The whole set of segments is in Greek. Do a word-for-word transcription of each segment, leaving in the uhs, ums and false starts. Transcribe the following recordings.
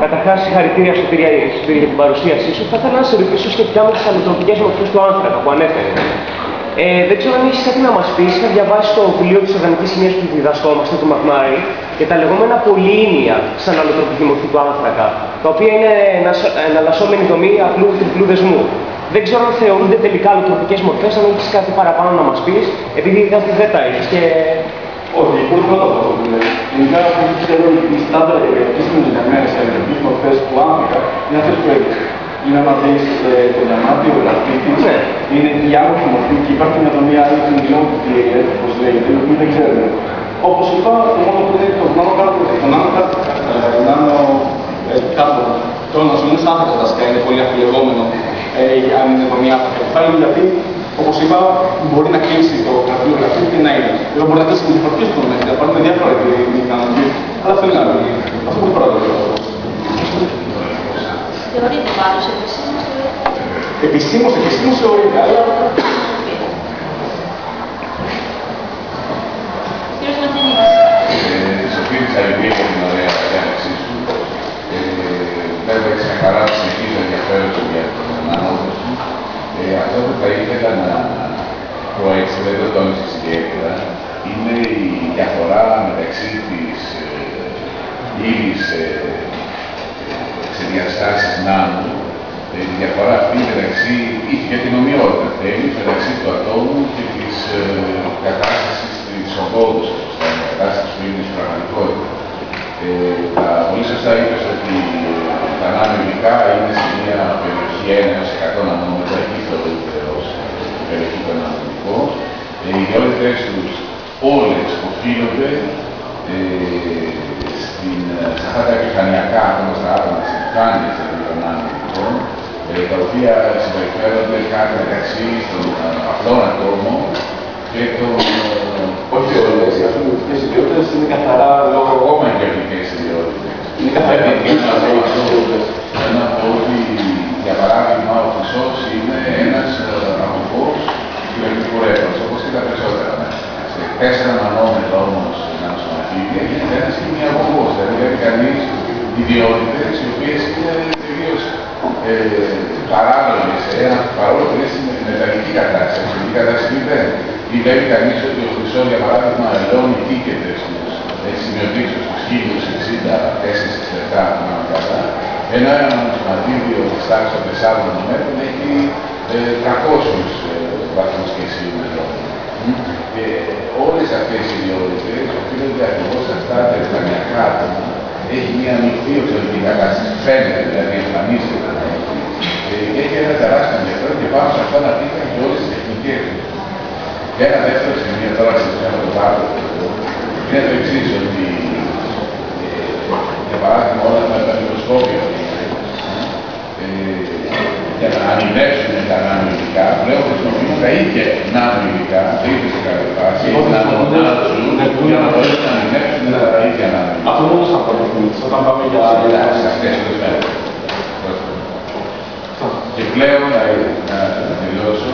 Καταρχάς, συγχαρητήρια Σωτήρια για την παρουσίασή σου. Θα ήθελα να σε ρωτήσω σχετικά με τις αλλοτροπικές μορφές του άνθρακα που ανέφερε. Ε, δεν ξέρω αν έχεις κάτι να μας πεις. Είχα διαβάσει το βιβλίο της Οργανικής Χημίας που διδασκόμαστε, του Μακμάρι, για τα λεγόμενα πολύίνια σαν αλλοτροπική μορφή του άνθρακα, τα οποία είναι εναλλασσόμενη δομή απλού τριπλού δεσμού. Δεν ξέρω αν θεωρούνται τελικά αλλοτροπικές μορφές, αν έχεις κάτι παραπάνω να μας πεις, επειδή είδα ότι δεν τα έχεις. Και... Όχι, πολύ πρώτα από αυτό που λέει. Γενικά, από ό,τι ξέρω, οι στάνταρ και συνδεδεμένες αλλοτροπικές μορφές του άνθρακα είναι αυτές που έδειξε. Είναι άμα δεις ε, το διαμάτι, ο γραφίτης, ναι. Είναι η άμορφη μορφή και υπάρχει μια δομή άλλη του νιλόπιου, όπως λέγεται, η οποία δεν ξέρουμε. Όπως είπα, το μόνο που είναι το νάνο κάτω, το νάνο κάτω, το νάνο κάτω, το νοσομός άνθρακα βασικά είναι πολύ αφιλεγόμενο, ε, αν είναι δομή άνθρακα κεφάλι, γιατί, όπως είπα, μπορεί να κλείσει το γραφείο γραφείο και να είναι. Βέβαια μπορεί να κλείσει με διαφορετικές δομές, να πάρουμε διάφορα επί κανονική, αλλά αυτό είναι άλλο. Αυτό πολύ πρώτα. Θεωρείται πάντως επισήμως, επισήμως, επισήμως θεωρείται, αλλά... Κύριος Μαθηνής. Σοφίρη, συγχαρητήρια για την ωραία διάλεξή σου. Βέβαια, έτσι με χαρά συνεχίζω ενδιαφέρον σου για την ανώδυνο σου. Αυτό που θα ήθελα να πω έτσι, δεν το τόνισες ιδιαίτερα, είναι η διαφορά μεταξύ της ύλης σε διαστάσεις νάνου, η διαφορά αυτή μεταξύ, και την ομοιότητα θέλει, μεταξύ του ατόμου και της ε, κατάστασης της ογκώδους, της κατάστασης που είναι στην πραγματικότητα. Ε, τα, πολύ σωστά είπες ότι τα νανοηλικά είναι σε μια περιοχή ένα έως εκατό νανόμετρα, εκεί θεωρείται ως περιοχή των νανοηλικών. Ε, οι ιδιότητες τους όλες οφείλονται ε, στην, σε αυτά τα επιφανειακά, ακόμα στα άτομα, στις επιφάνειες των νανοηλικών, τα οποία συμπεριφέρονται κάτι μεταξύ των απλών ατόμων και των... Όχι όλες, οι αυτονομικές ιδιότητες είναι καθαρά λόγω... Ακόμα εγκεφαλικές ιδιότητες. Είναι καθαρά ιδιότητες. Να πω ότι, για παράδειγμα, ο χρυσός είναι ένας αγωγός ηλεκτρικουρεύοντας, όπως και τα περισσότερα μέσα. Σε τέσσερα νανόμετρα όμως νανοσωματίδια γίνεται ένας χημιαγωγός, δηλαδή βλέπει κανείς ιδιότητες οι οποίες είναι τελείως παράλληλες, παρόλο που είναι στην μεταλλική κατάσταση, στην μεταλλική κατάσταση δεν. Ή βλέπει κανείς ότι ο χρυσός, για παράδειγμα, ελαιώνει τίκεται στους σημειοδείξεις στους χίλιους εξήντα τέσσερα λεπτά, ενώ ένα νανοσωματίδιο της τάξης των τεσσάρων μέτρων έχει τριακόσιους βαθμούς Κελσίου ελαιώνει. Όλες αυτές οι ιδιότητες οφείλονται ακριβώς σε αυτά τα επιφανειακά άτομα. Έχει μια μεικτή οξυδοτική κατάσταση, φαίνεται, δηλαδή εμφανίζεται. Και έχει ένα τεράστιο ενδιαφέρον και πάνω σε αυτά να δείχνει και όλες τις τεχνικές του. Και ένα δεύτερο σημείο, τώρα σε θέμα το πάρω, είναι το εξής, ότι για παράδειγμα όλα αυτά τα μικροσκόπια για να ανοιβεύσουν τα νανοηλικά, πλέον χρησιμοποιούν τα ίδια νανοηλικά, τα ίδια σε κάθε φάση, να μονάξουν για να μπορέσουν να ανοιβεύσουν τα ίδια νανοηλικά. Αυτό μόνο θα παρακολουθήσει, όταν πάμε για... Εντάξει, αυτές τις μέρες. Και πλέον, να τελειώσω,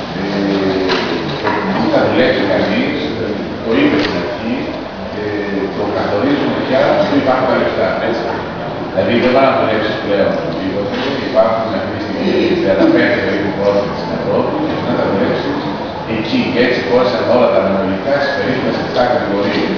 που θα δουλέψει κανείς, το είπε στην αρχή, το καθορίζουμε πια που υπάρχουν τα λεφτά. Δηλαδή δεν πάει να δουλέψεις πλέον στον τύπο, υπάρχουν αυτή τη στιγμή τριάντα πέντε περίπου πρόσφυγες στην Ευρώπη και να τα δουλέψεις εκεί. Και έτσι χώρισαν όλα τα νανοηλικά στις περίπτωμες επτά κατηγορίες.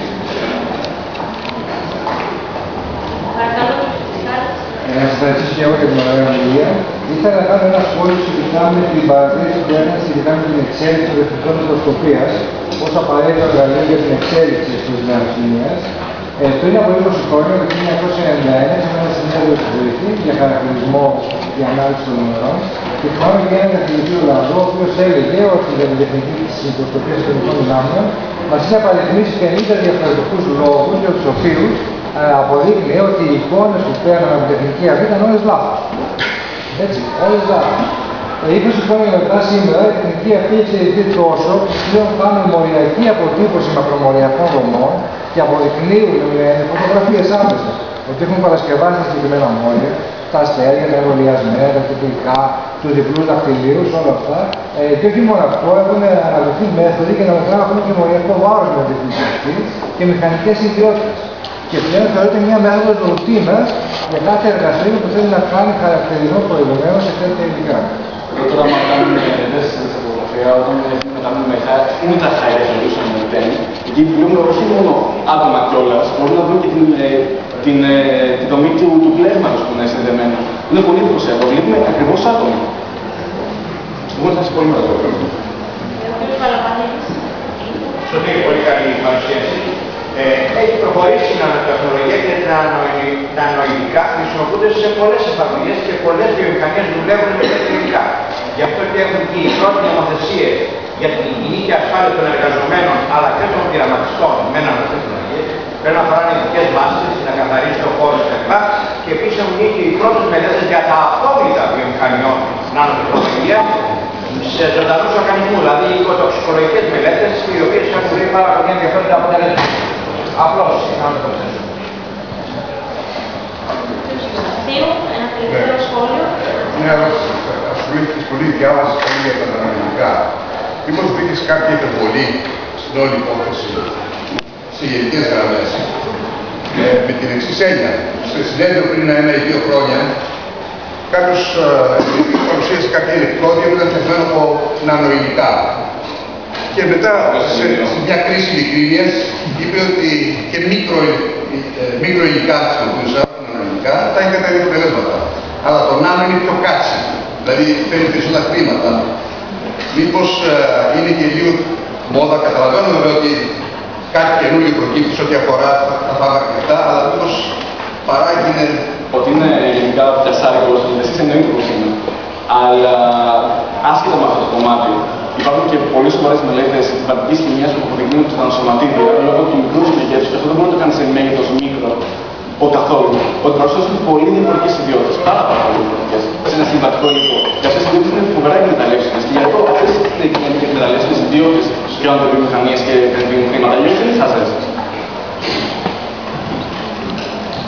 Να σας ευχαριστήσω και εγώ για την ωραία ομιλία. Ήθελα να κάνω ένα σχόλιο σχετικά με την παρατήρηση που έκανε σχετικά με την εξέλιξη της ρεφτικών μικροσκοπίας ως απαραίτητο εργαλείο για την εξέλιξη της νεοσύνειας. Ε, πριν από είκοσι χρόνια, το χίλια εννιακόσια ενενήντα ένα, είχαμε ένα συνέδριο στη Βουλή για χαρακτηρισμό και ανάλυση των νερών. Και θυμάμαι και έναν καθηγητή Ολλανδό, ο οποίος έλεγε ότι για την τεχνική της μικροσκοπίας των ειδικών δυνάμεων μας είχε απαριθμίσει πενήντα διαφορετικούς λόγους για τους οποίους αποδείκνυε ότι οι εικόνες που παίρναμε από την τεχνική αυτή ήταν όλες λάθος. Έτσι, όλες λάθος. είκοσι χρόνια μετά σήμερα η τεχνική αυτή εξελιχθεί τόσο που πλέον κάνουν μοριακή αποτύπωση μακρομοριακών δομών και αποδεικνύουν με φωτογραφίες άμεσα ότι έχουν παρασκευάσει τα συγκεκριμένα μόρια, τα αστέρια, τα εμβολιασμένα, τα κυκλικά, τους διπλούς δαχτυλίους, όλα αυτά. Ε, και όχι μόνο αυτό, έχουν αναδοθεί μέθοδοι για να μετάγραφουν και μοριακό βάρος με την τεχνική αυτή και μηχανικές ιδιότητες. Και πλέον θεωρείται μια μέθοδος ρουτίνας για κάθε εργαστήριο που θέλει να κάνει χαρακτηρισμό προηγουμένως σε τέτοια υλικά. Εδώ τώρα, άμα κάνουμε τεστ στη φωτογραφία, όταν μετανούμε μετά ultra high resolution μηδέν, εκεί βλέπουμε όχι μόνο άτομα κιόλας, μπορούμε να δούμε και την, την, τη δομή του, του πλέγματος που είναι συνδεμένο. Είναι πολύ εντυπωσιακό. Βλέπουμε ακριβώς άτομα. Εγώ θα σας πω πολύ μεγάλο. Σωτήρη, πολύ καλή παρουσίαση. Ε, έχει προχωρήσει η νανοτεχνολογία και τα νανοειδικά χρησιμοποιούνται σε πολλές εφαρμογές και πολλές βιομηχανίες δουλεύουν με τέτοια υλικά. Γι' αυτό και έχουν και οι πρώτες νομοθεσίες για την υγιεινή και ασφάλεια των εργαζομένων αλλά και των πειραματιστών με νανοτεχνολογίες. Πρέπει να φοράνε ειδικές μάσκες, να καθαρίζουν το χώρο κτλ. Και επίσης έχουν γίνει και οι πρώτες μελέτες για τα απόβλητα βιομηχανιών νανοτεχνολογία σε ζωντανούς οργανισμούς, δηλαδή οικοτοξικολογικές μελέτες, οι οποίες έχουν βρει πάρα πολύ ενδιαφέροντα αποτελέσματα. Απλώς, να το προσθέσω. Ένα τελευταίο σχόλιο. Ναι, αλλά ασχολήθηκες πολύ, διάβασες πολύ για τα νανοειδικά. Μήπως βρήκες κάποια υπερβολή στην όλη υπόθεση, σε γενικές γραμμές, ε, με την εξής έννοια. Σε συνέδριο πριν ένα ή δύο χρόνια, κάποιος ε, παρουσίασε κάποια ηλεκτρόδια που ήταν φτιαγμένα από νανοηλικά. Και μετά, σε, σε μια κρίση ειλικρίνειας, είπε ότι και μικρο, ε, μικροηλικά χρησιμοποιούσαν, νανοηλικά, τα είχαν τα ίδια αποτελέσματα. Αλλά το νάνο είναι πιο κάτσι, δηλαδή φέρνει περισσότερα χρήματα. Μήπως ε, είναι και λίγο μόδα, καταλαβαίνω βέβαια ότι κάτι καινούργιο προκύπτει σε ό,τι αφορά τα φάρμακα και αυτά, αλλά μήπως παράγει είναι... Ότι είναι γενικά πιασάρικο όπως λέτε εσείς, εννοείται πως είναι. Αλλά άσχετα με αυτό το κομμάτι, υπάρχουν και πολύ σοβαρές μελέτες συμπαντικής χημίας που αποδεικνύουν ότι τα νοσοματίδια λόγω του μικρού τους μεγέθους, και αυτό δεν μπορεί να το κάνει σε μέγεθος μικρο ο καθόλου, ότι παρουσιάζουν πολύ διαφορετικές ιδιότητες, πάρα, πάρα πολύ διαφορετικές σε ένα συμβατικό υλικό. Και αυτές οι ιδιότητες είναι φοβερά εκμεταλλεύσιμες. Και γι' αυτό αυτές οι εκμεταλλεύσιμες ιδιότητες χρειάζονται βιομηχανίες και επενδύουν